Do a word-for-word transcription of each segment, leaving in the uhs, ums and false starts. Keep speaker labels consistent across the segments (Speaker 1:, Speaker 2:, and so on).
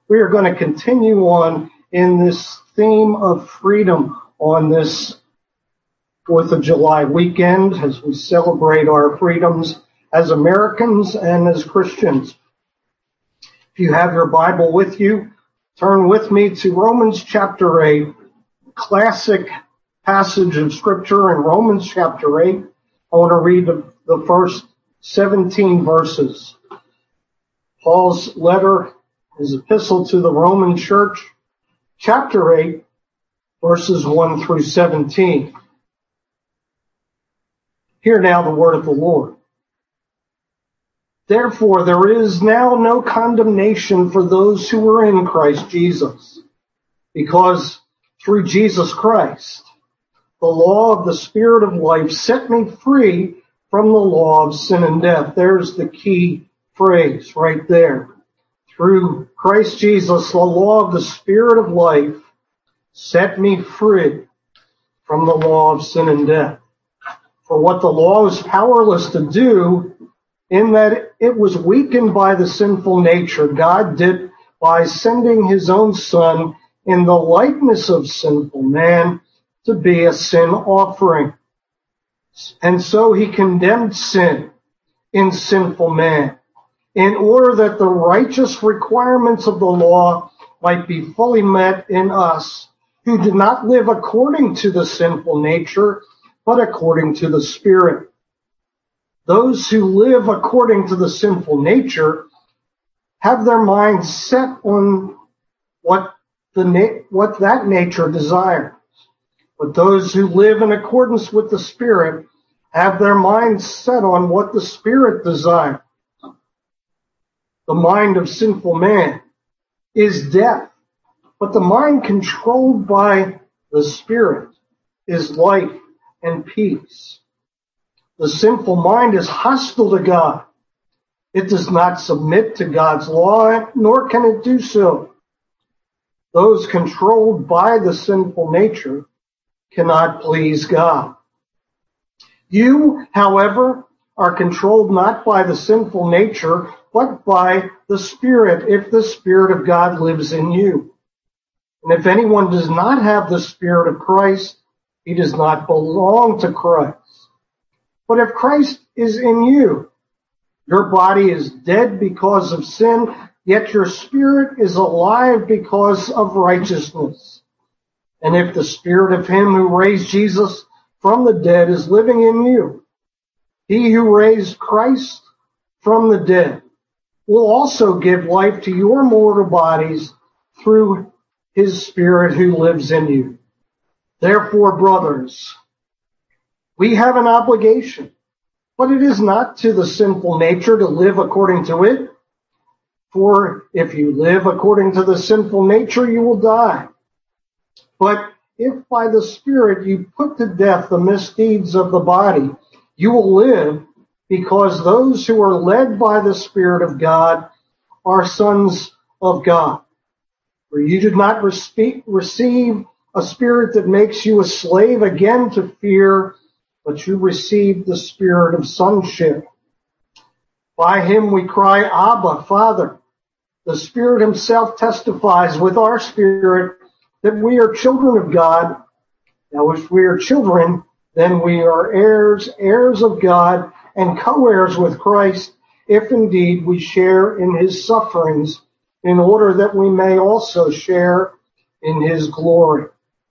Speaker 1: We are going to continue on in this theme of freedom on this fourth of July weekend as we celebrate our freedoms as Americans and as Christians. If you have your Bible with you, turn with me to Romans chapter eight, classic passage of Scripture in Romans chapter eight. I want to read the, the first seventeen verses. Paul's letter, his epistle to the Roman church, chapter eight, verses one through seventeen. Hear now the word of the Lord. Therefore, there is now no condemnation for those who are in Christ Jesus, because through Jesus Christ, the law of the Spirit of life set me free from the law of sin and death. There's the key phrase right there. Through Christ Jesus, the law of the Spirit of life set me free from the law of sin and death. For what the law is powerless to do, in that it was weakened by the sinful nature, God did by sending his own Son in the likeness of sinful man to be a sin offering. And so he condemned sin in sinful man, in order that the righteous requirements of the law might be fully met in us, who did not live according to the sinful nature, but according to the Spirit. Those who live according to the sinful nature have their minds set on what the na- what that nature desires. But those who live in accordance with the Spirit have their minds set on what the Spirit desires. The mind of sinful man is death, but the mind controlled by the Spirit is life and peace. The sinful mind is hostile to God. It does not submit to God's law, nor can it do so. Those controlled by the sinful nature cannot please God. You, however, are controlled not by the sinful nature, but by the Spirit, if the Spirit of God lives in you. And if anyone does not have the Spirit of Christ, he does not belong to Christ. But if Christ is in you, your body is dead because of sin, yet your spirit is alive because of righteousness. And if the Spirit of him who raised Jesus from the dead is living in you, he who raised Christ from the dead will also give life to your mortal bodies through his Spirit who lives in you. Therefore, brothers, we have an obligation, but it is not to the sinful nature to live according to it. For if you live according to the sinful nature, you will die. But if by the Spirit you put to death the misdeeds of the body, you will live, because those who are led by the Spirit of God are sons of God. For you did not receive a spirit that makes you a slave again to fear, but you received the Spirit of sonship. By him we cry, Abba, Father. The Spirit himself testifies with our spirit that we are children of God. Now if we are children, then we are heirs, heirs of God, and co-heirs with Christ, if indeed we share in his sufferings, in order that we may also share in his glory.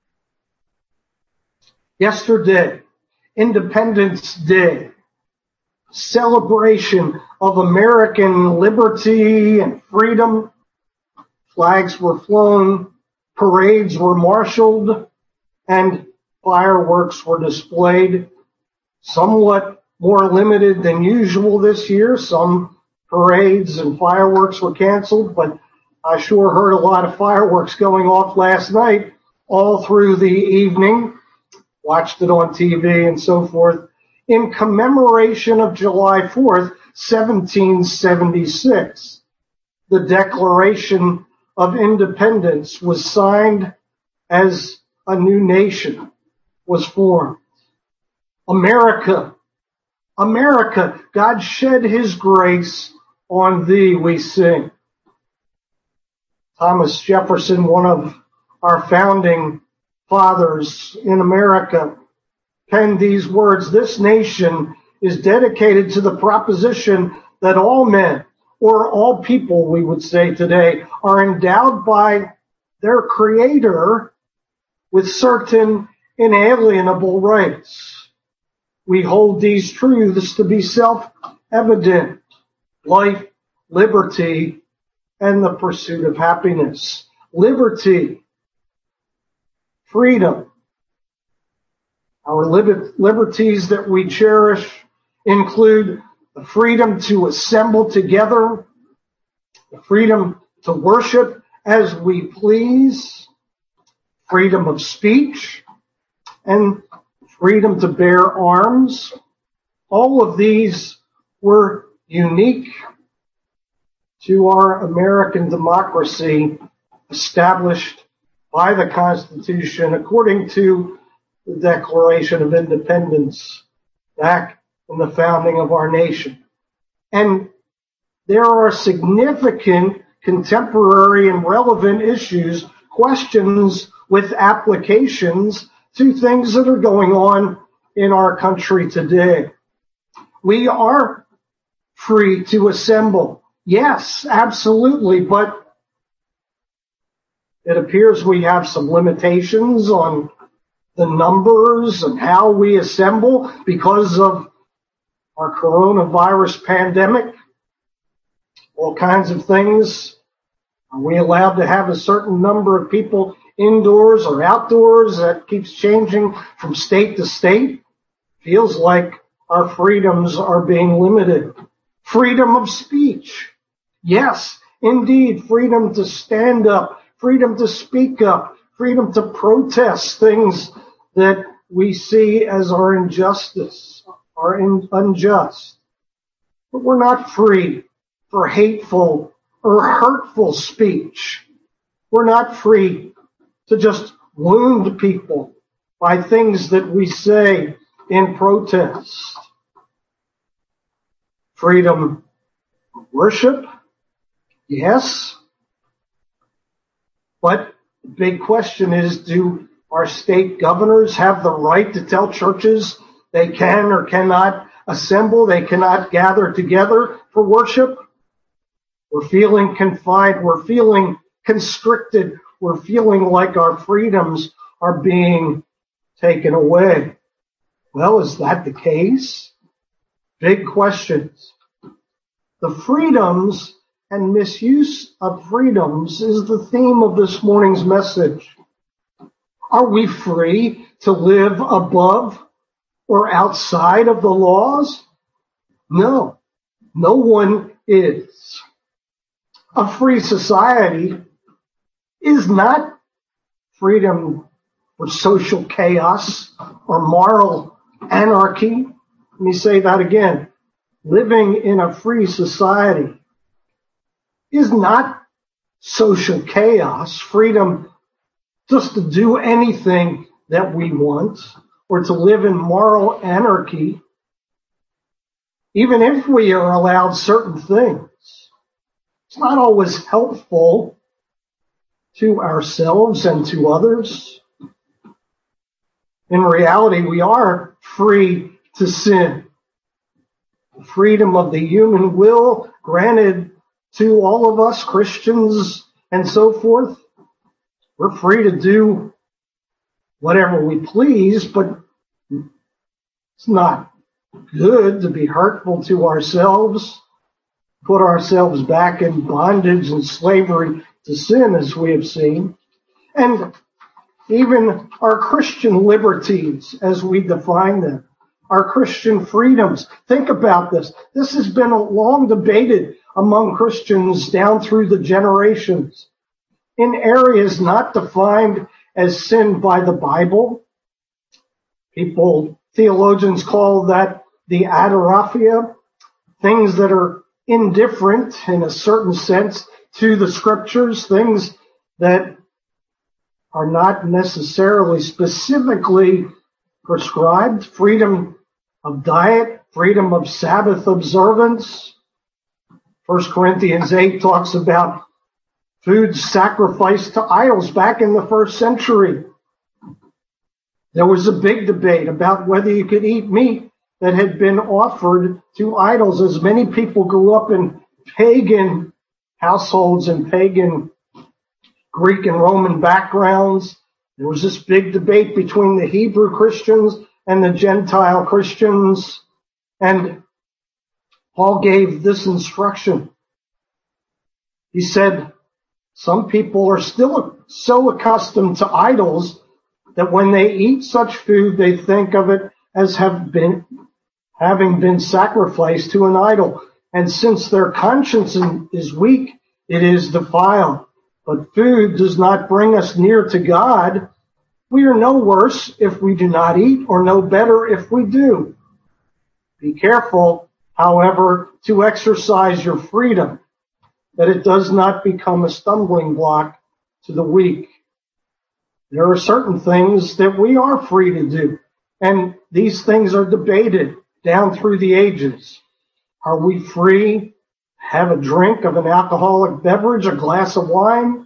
Speaker 1: Yesterday, Independence Day, celebration of American liberty and freedom. Flags were flown, parades were marshaled, and fireworks were displayed. Somewhat more limited than usual this year. Some parades and fireworks were canceled, but I sure heard a lot of fireworks going off last night all through the evening. Watched it on T V and so forth, in commemoration of July fourth, seventeen seventy-six. The Declaration of Independence was signed as a new nation was formed. America, America, God shed his grace on thee, we sing. Thomas Jefferson, one of our founding fathers in America, penned these words: "This nation is dedicated to the proposition that all men, or all people, we would say today, are endowed by their Creator with certain inalienable rights. We hold these truths to be self-evident: life, liberty, and the pursuit of happiness." Liberty, freedom. Our liber- liberties that we cherish include the freedom to assemble together, the freedom to worship as we please, freedom of speech, and freedom to bear arms. All of these were unique to our American democracy, established by the Constitution according to the Declaration of Independence back in the founding of our nation. And there are significant contemporary and relevant issues, questions with applications to things that are going on in our country today. We are free to assemble. Yes, absolutely, but it appears we have some limitations on the numbers and how we assemble because of our coronavirus pandemic. All kinds of things. Are we allowed to have a certain number of people indoors or outdoors? That keeps changing from state to state. Feels like our freedoms are being limited. Freedom of speech. Yes, indeed, freedom to stand up, freedom to speak up, freedom to protest things that we see as our injustice, are in, unjust. But we're not free for hateful or hurtful speech. We're not free to just wound people by things that we say in protest. Freedom of worship, yes. But the big question is, do our state governors have the right to tell churches they can or cannot assemble, they cannot gather together for worship? We're feeling confined, we're feeling constricted, we're feeling like our freedoms are being taken away. Well, is that the case? Big questions. The freedoms and misuse of freedoms is the theme of this morning's message. Are we free to live above or outside of the laws? No, no one is. A free society is not freedom for social chaos or moral anarchy. Let me say that again. Living in a free society is not social chaos, freedom just to do anything that we want, or to live in moral anarchy, even if we are allowed certain things. It's not always helpful to ourselves and to others. In reality, we are free to sin. The freedom of the human will granted to all of us, Christians and so forth. We're free to do whatever we please, but it's not good to be hurtful to ourselves, put ourselves back in bondage and slavery to sin, as we have seen. And even our Christian liberties, as we define them, our Christian freedoms. Think about this. This has been long debated among Christians down through the generations in areas not defined as sin by the Bible. People, theologians call that the adoraphia, things that are indifferent in a certain sense to the scriptures, things that are not necessarily specifically prescribed. Freedom of diet, freedom of Sabbath observance. First Corinthians eight talks about food sacrificed to idols back in the first century. There was a big debate about whether you could eat meat that had been offered to idols, as many people grew up in pagan households and pagan Greek and Roman backgrounds. There was this big debate between the Hebrew Christians and the Gentile Christians. And Paul gave this instruction. He said, some people are still so accustomed to idols that when they eat such food, they think of it as have been, having been sacrificed to an idol. And since their conscience is weak, it is defiled. But food does not bring us near to God. We are no worse if we do not eat, or no better if we do. Be careful, however, to exercise your freedom, that it does not become a stumbling block to the weak. There are certain things that we are free to do, and these things are debated down through the ages. Are we free to have a drink of an alcoholic beverage, a glass of wine?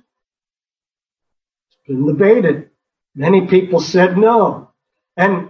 Speaker 1: It's been debated. Many people said no. And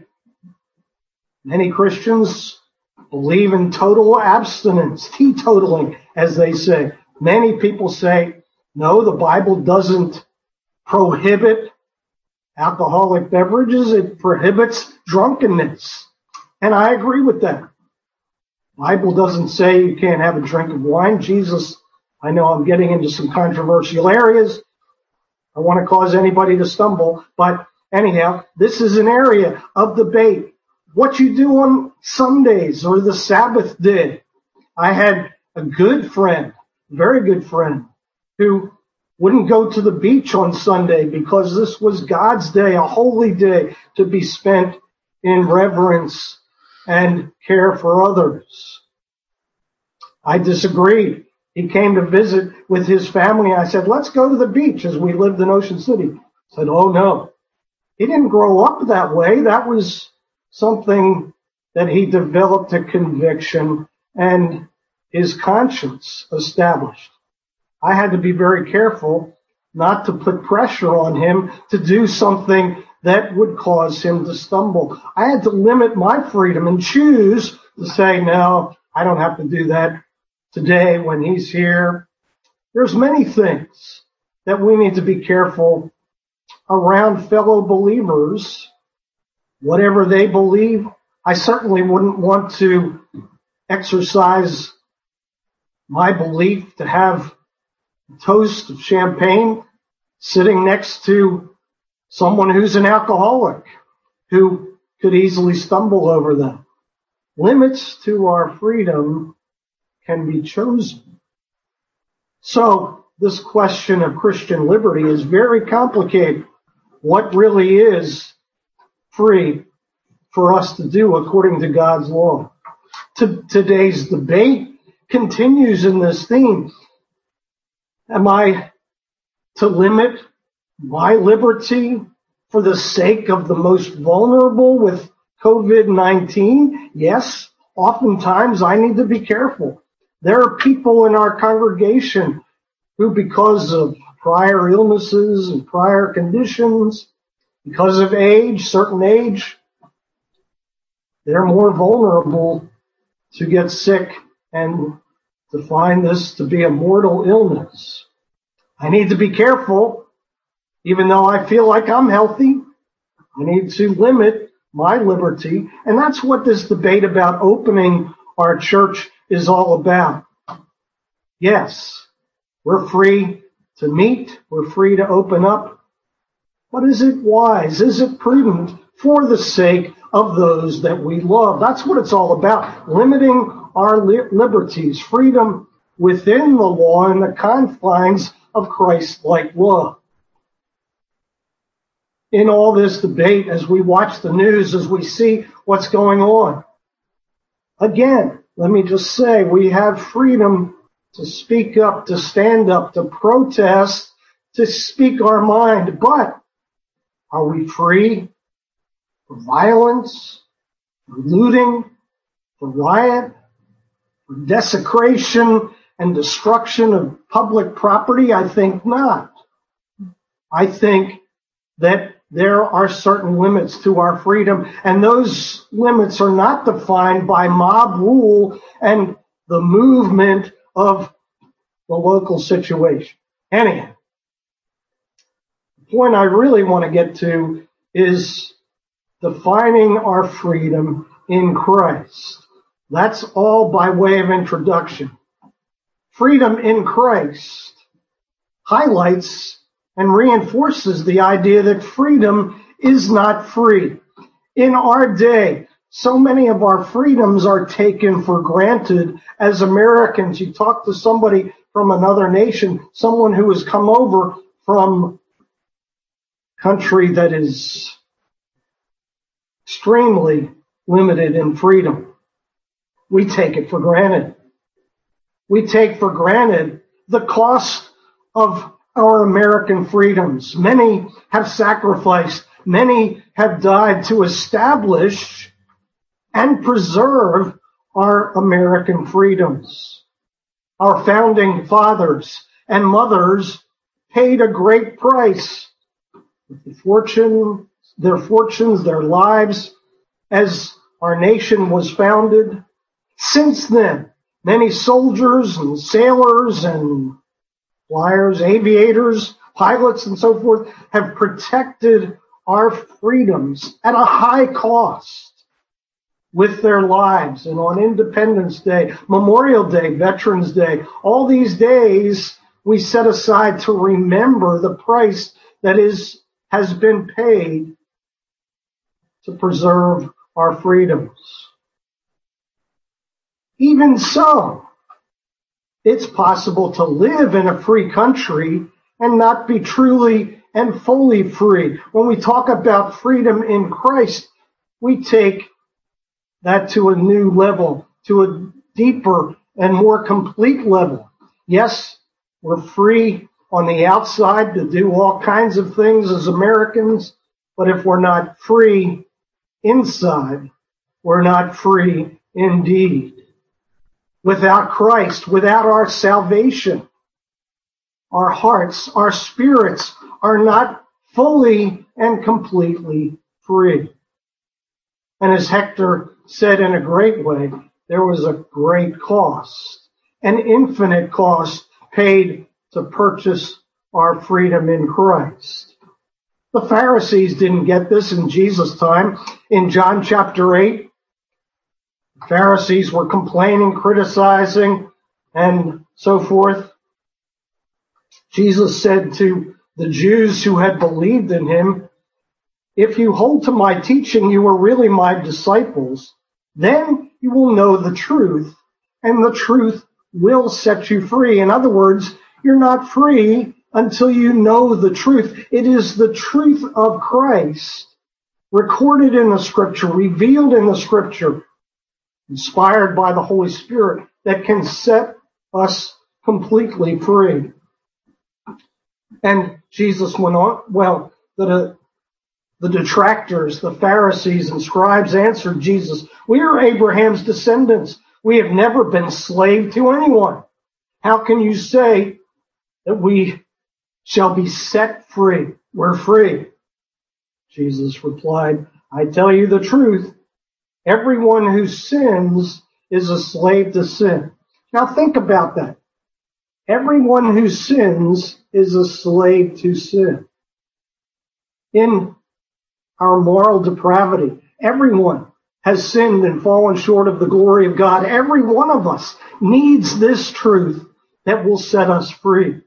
Speaker 1: many Christians believe in total abstinence, teetotaling, as they say. Many people say, no, the Bible doesn't prohibit alcoholic beverages. It prohibits drunkenness. And I agree with that. The Bible doesn't say you can't have a drink of wine. Jesus, I know I'm getting into some controversial areas. I don't want to cause anybody to stumble. But anyhow, this is an area of debate. What you do on Sundays or the Sabbath day. I had a good friend, very good friend, who wouldn't go to the beach on Sunday because this was God's day, a holy day to be spent in reverence and care for others. I disagreed. He came to visit with his family. I said, let's go to the beach, as we lived in Ocean City. He said, oh no. He didn't grow up that way. That was something that he developed a conviction and his conscience established. I had to be very careful not to put pressure on him to do something that would cause him to stumble. I had to limit my freedom and choose to say, no, I don't have to do that today when he's here. There's many things that we need to be careful around fellow believers, whatever they believe. I certainly wouldn't want to exercise my belief to have a toast of champagne sitting next to someone who's an alcoholic who could easily stumble over them. Limits to our freedom can be chosen. So this question of Christian liberty is very complicated. What really is free for us to do according to God's law? To today's debate continues in this theme. Am I to limit my liberty for the sake of the most vulnerable with COVID nineteen? Yes, oftentimes I need to be careful. There are people in our congregation who, because of prior illnesses and prior conditions, because of age, certain age, they're more vulnerable to get sick and to find this to be a mortal illness. I need to be careful, even though I feel like I'm healthy. I need to limit my liberty. And that's what this debate about opening our church is all about. Yes, we're free to meet. We're free to open up. But is it wise? Is it prudent for the sake of those that we love? That's what it's all about. Limiting our li- liberties, freedom within the law and the confines of Christ-like love. In all this debate, as we watch the news, as we see what's going on, again, let me just say, we have freedom to speak up, to stand up, to protest, to speak our mind. But are we free for violence, for looting, for riot, for desecration, and destruction of public property? I think not. I think that there are certain limits to our freedom, and those limits are not defined by mob rule and the movement of the local situation. Anyhow, the point I really want to get to is defining our freedom in Christ. That's all by way of introduction. Freedom in Christ highlights and reinforces the idea that freedom is not free. In our day, so many of our freedoms are taken for granted as Americans. You talk to somebody from another nation, someone who has come over from a country that is extremely limited in freedom. We take it for granted. We take for granted the cost of our American freedoms. Many have sacrificed, many have died to establish and preserve our American freedoms. Our founding fathers and mothers paid a great price with the fortune, their fortunes, their lives as our nation was founded. Since then, many soldiers and sailors and flyers, aviators, pilots, and so forth have protected our freedoms at a high cost with their lives. And on Independence Day, Memorial Day, Veterans Day, all these days we set aside to remember the price that is has been paid to preserve our freedoms. Even so, it's possible to live in a free country and not be truly and fully free. When we talk about freedom in Christ, we take that to a new level, to a deeper and more complete level. Yes, we're free on the outside to do all kinds of things as Americans, but if we're not free inside, we're not free indeed. Without Christ, without our salvation, our hearts, our spirits are not fully and completely free. And as Hector said in a great way, there was a great cost, an infinite cost paid to purchase our freedom in Christ. The Pharisees didn't get this in Jesus' time. In John chapter eight, the Pharisees were complaining, criticizing, and so forth. Jesus said to the Jews who had believed in him, "If you hold to my teaching, you are really my disciples. Then you will know the truth, and the truth will set you free." In other words, you're not free until you know the truth. It is the truth of Christ, recorded in the Scripture, revealed in the Scripture, inspired by the Holy Spirit, that can set us completely free. And Jesus went on, well, the, the detractors, the Pharisees and scribes answered Jesus, "We are Abraham's descendants. We have never been slave to anyone. How can you say that we shall be set free? We're free." Jesus replied, "I tell you the truth. Everyone who sins is a slave to sin." Now think about that. Everyone who sins is a slave to sin. In our moral depravity, everyone has sinned and fallen short of the glory of God. Every one of us needs this truth that will set us free.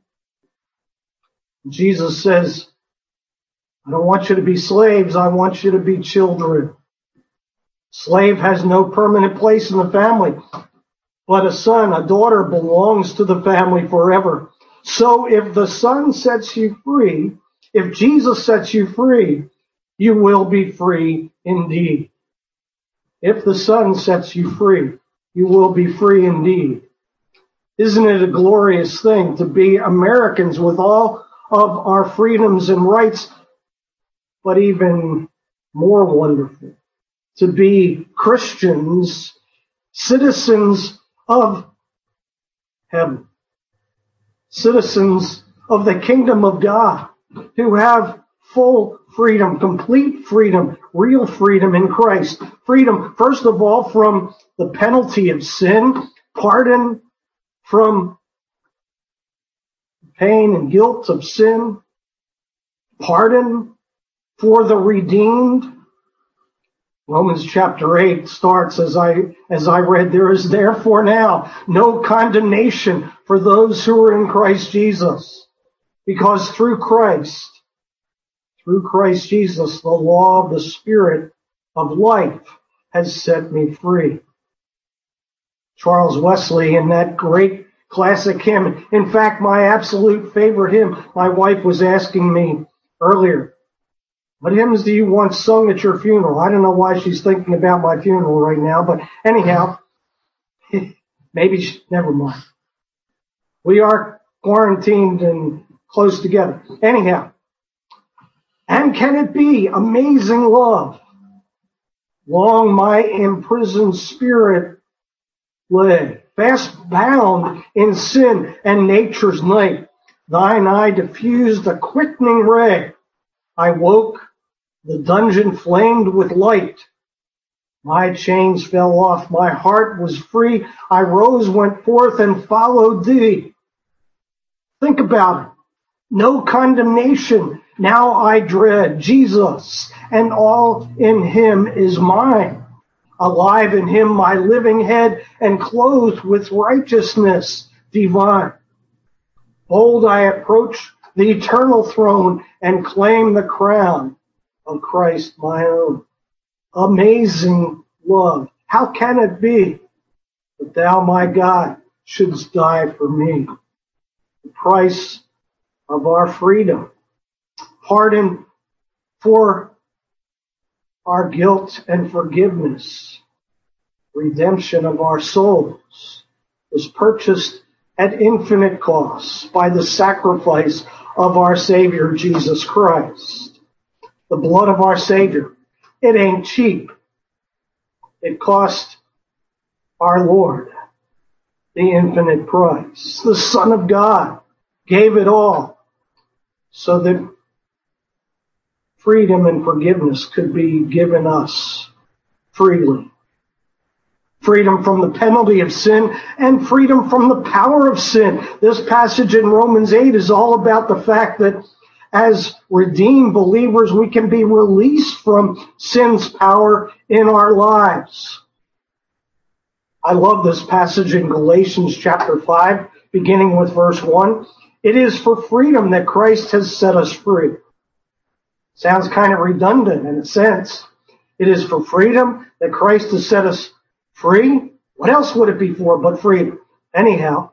Speaker 1: Jesus says, "I don't want you to be slaves. I want you to be children." Slave has no permanent place in the family, but a son, a daughter belongs to the family forever. So if the Son sets you free, if Jesus sets you free, you will be free indeed. If the Son sets you free, you will be free indeed. Isn't it a glorious thing to be Americans with all of our freedoms and rights, but even more wonderful to be Christians, citizens of heaven. Citizens of the kingdom of God who have full freedom, complete freedom, real freedom in Christ. Freedom, first of all, from the penalty of sin, pardon from pain and guilt of sin, pardon for the redeemed. Romans chapter eight starts as I, as I read, there is therefore now no condemnation for those who are in Christ Jesus, because through Christ, through Christ Jesus, the law of the Spirit of life has set me free. Charles Wesley, in that great classic hymn, in fact, my absolute favorite hymn, my wife was asking me earlier, what hymns do you want sung at your funeral? I don't know why she's thinking about my funeral right now, but anyhow, maybe she, never mind. We are quarantined and close together. Anyhow, and can it be amazing love? Long my imprisoned spirit lay, fast bound in sin and nature's night. Thine eye diffused a quickening ray. I woke, the dungeon flamed with light. My chains fell off, my heart was free. I rose, went forth, and followed thee. Think about it. No condemnation now I dread. Jesus, and all in him is mine. Alive in him my living head, and clothed with righteousness divine. Bold I approach the eternal throne, and claim the crown of Christ my own. Amazing love. How can it be that thou, my God, shouldst die for me? The price of our freedom. Pardon for our guilt and forgiveness. Redemption of our souls was purchased at infinite cost by the sacrifice of our Savior, Jesus Christ. The blood of our Savior. It ain't cheap. It cost our Lord the infinite price. The Son of God gave it all so that freedom and forgiveness could be given us freely. Freedom from the penalty of sin and freedom from the power of sin. This passage in Romans eight is all about the fact that as redeemed believers, we can be released from sin's power in our lives. I love this passage in Galatians chapter five, beginning with verse one. It is for freedom that Christ has set us free. Sounds kind of redundant in a sense. It is for freedom that Christ has set us free. What else would it be for but freedom? Anyhow,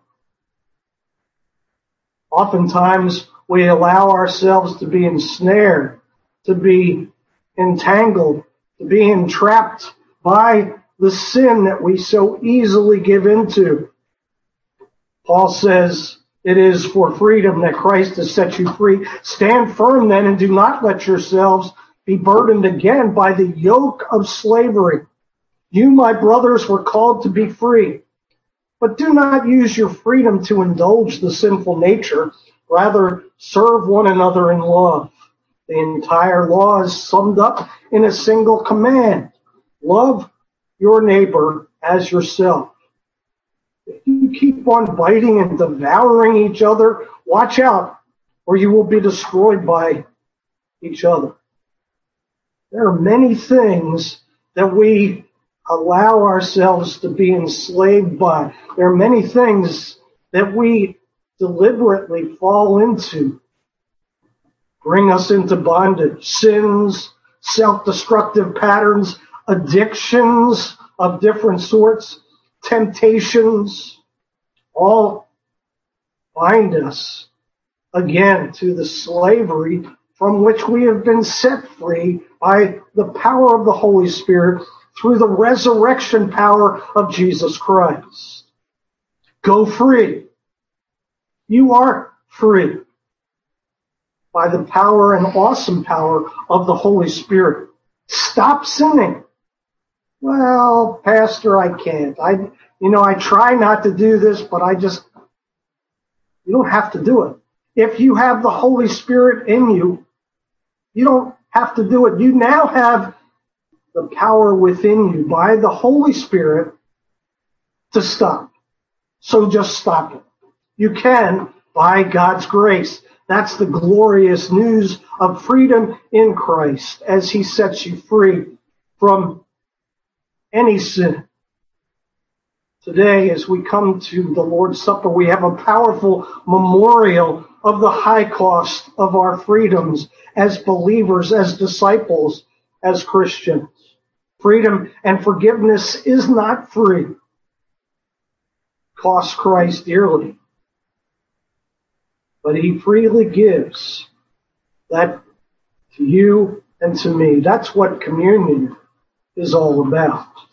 Speaker 1: oftentimes we allow ourselves to be ensnared, to be entangled, to be entrapped by the sin that we so easily give into. Paul says, it is for freedom that Christ has set you free. Stand firm then, and do not let yourselves be burdened again by the yoke of slavery. You, my brothers, were called to be free, but do not use your freedom to indulge the sinful nature. Rather, serve one another in love. The entire law is summed up in a single command. Love your neighbor as yourself. If you keep on biting and devouring each other, watch out, or you will be destroyed by each other. There are many things that we allow ourselves to be enslaved by. There are many things that we deliberately fall into, bring us into bondage, sins, self-destructive patterns, addictions of different sorts, temptations, all bind us again to the slavery from which we have been set free by the power of the Holy Spirit through the resurrection power of Jesus Christ. Go free. You are free by the power and awesome power of the Holy Spirit. Stop sinning. Well, Pastor, I can't. I, you know, I try not to do this, but I just, You don't have to do it. If you have the Holy Spirit in you, you don't have to do it. You now have the power within you by the Holy Spirit to stop. So just stop it. You can by God's grace. That's the glorious news of freedom in Christ as he sets you free from any sin. Today, as we come to the Lord's Supper, we have a powerful memorial of the high cost of our freedoms as believers, as disciples, as Christians. Freedom and forgiveness is not free. It costs Christ dearly. But he freely gives that to you and to me. That's what communion is all about.